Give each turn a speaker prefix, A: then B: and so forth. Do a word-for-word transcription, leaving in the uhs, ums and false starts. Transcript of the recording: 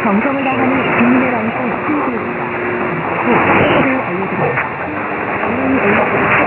A: 정성을 다하는 국민의 방송 티비입니다. 꼭 알려드립니다. 이름이 올라가